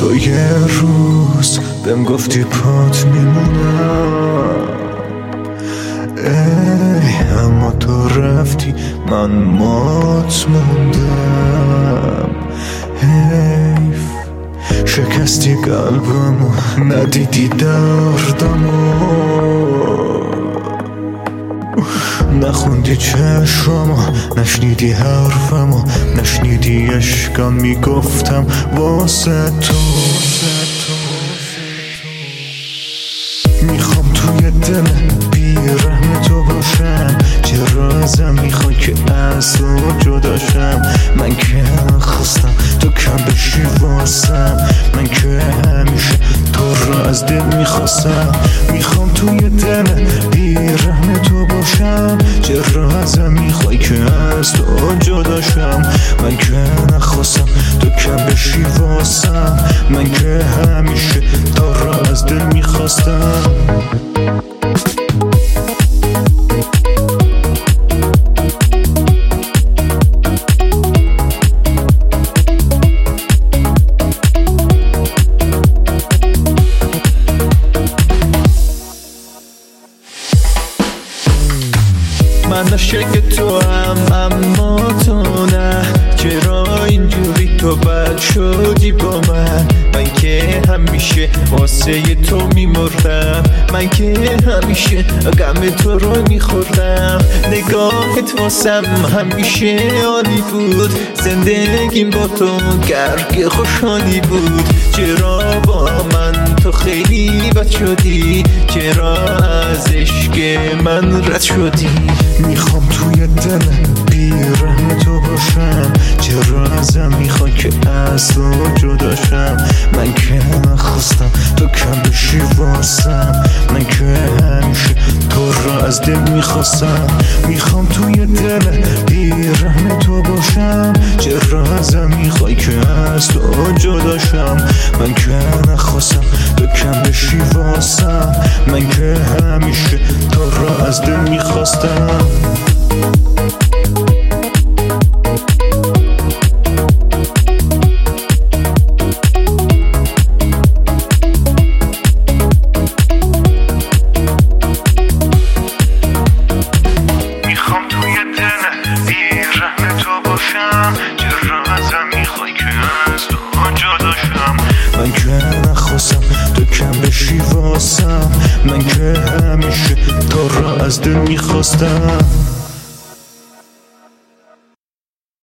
تو یه روز بهم گفتی پات میمونم، اما تو رفتی من مات موندم. حیف شکستی قلبمو، ندیدی دردمو، نخوندی چشممو، نشنیدی حرفمو، نشنیدی عشقم میگفتم واسه تو. میخوام توی دل بیرحم تو باشم، چرا ازم میخوای که از تو جداشم؟ من که خواستم تو کم بشی واسم، من که همیشه تو رو از دل میخواستم. میخوام توی دل بیرحم تو باشم، چرا ازم میخوای که از تو جداشم؟ من که نخواستم تو کم بشی واسم، من که همیشه تو رو از دل میخواستم. من عاشق تو هم اما تو نه، چرا اینجوری تو بد شدی با من؟ من که همیشه واسه تو میمردم، من که همیشه غم تو رو میخوردم. نگاهت واسم همیشه عالی بود، زندگیم با تو گرگ خوشحالی بود. چرا با من تو خیلی بد شدی؟ چرا از عشق من رد شدی؟ میخوام توی دل بیرحم تو باشم، چرا ازم میخوای که از تو جداشم؟ من که نخواستم تو کم بشی واسم، من که همیشه تو رو از دل میخواستم. میخوام توی دل بیرحم تو باشم، چرا ازم میخوای که از تو جداشم؟ من که نخواستم تو کم بشی واسم، من که همیشه تو رو از دل میخواستم. میخوام توی دل بیرحم تو باشم، چرا ازم میخوای که از تو جداشم؟ من که نخواستم تو کم بشی واسم، من که همیشه تو را از دل میخواستم.